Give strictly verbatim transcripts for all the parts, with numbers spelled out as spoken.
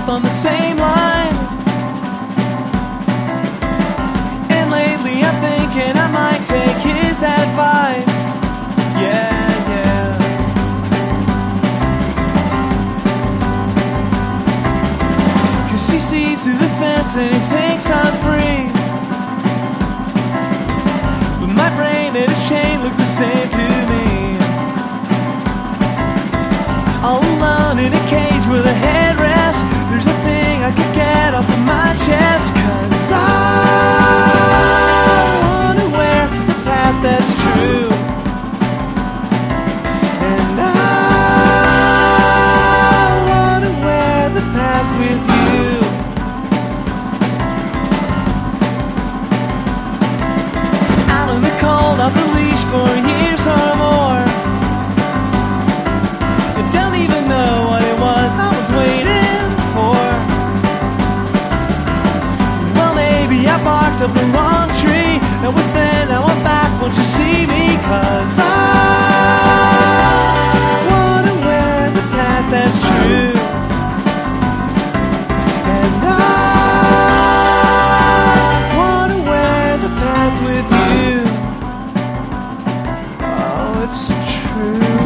path on the same line. And lately I'm thinking I might take his advice. Yeah, yeah. Cause he sees through the fence and he thinks I'm free. But my brain and his chain look the same to me. All alone in a cage with a headrest. There's a thing I could get off of my chest. Cause I wanna wear the path that's true. And I wanna wear the path with you. Out in the cold, off the leash for years or more. Don't even know what it was I was waiting for. Well, maybe I barked up the wrong tree. That was then, now I'm back, won't you see me? Cause I wanna wear the path that's true. And I wanna wear the path with you. Oh, it's true.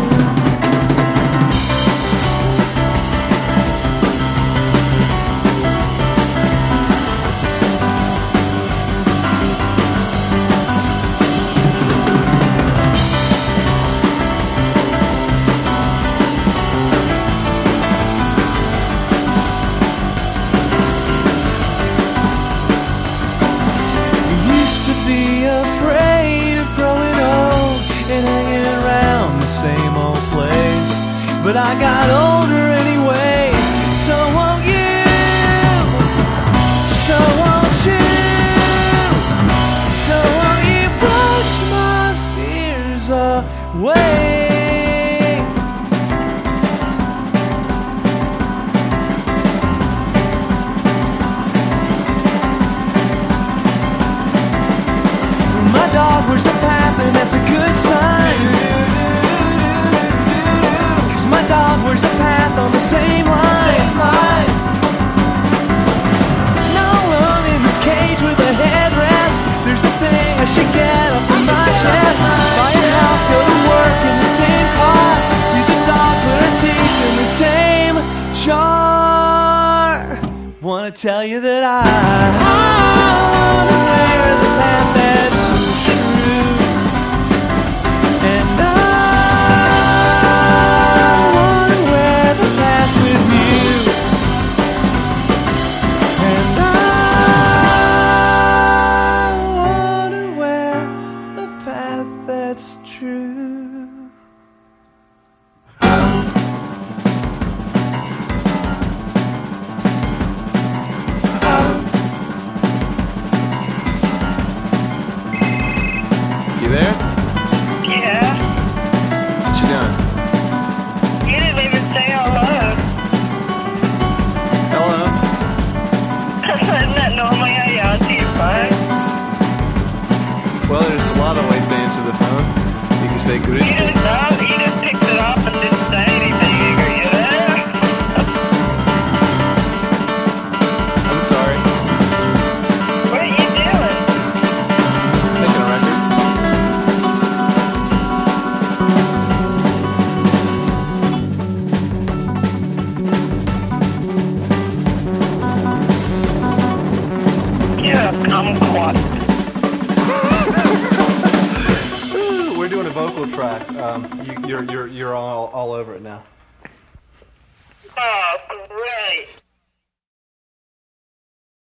Be afraid of growing old and hanging around the same old place. But I got older anyway. So won't you? So won't you? So won't you brush my fears away? My dog wears a path and that's a good sign. Cause my dog wears a path on the same line. No alone in this cage with a headrest. There's a thing I should get off of my chest. Buy a house, go to work in the same car. Feed the dog, put her teeth in the same jar. Wanna tell you that I, I wanna wear the path that's true. And I wanna wear the path with you. And I wanna wear the path that's true. You there? Yeah. What you doing? You didn't even say hello. Hello? Isn't that normally how you answer your phone? Well, there's a lot of ways to answer the phone. You can say good You just know, you just picked it up and didn't say anything. You go, you there? I'm sorry. What are you doing? Making a record. You're a kumquat. We're doing a vocal track. Um, you, you're you're you're all all over it now. Oh, great.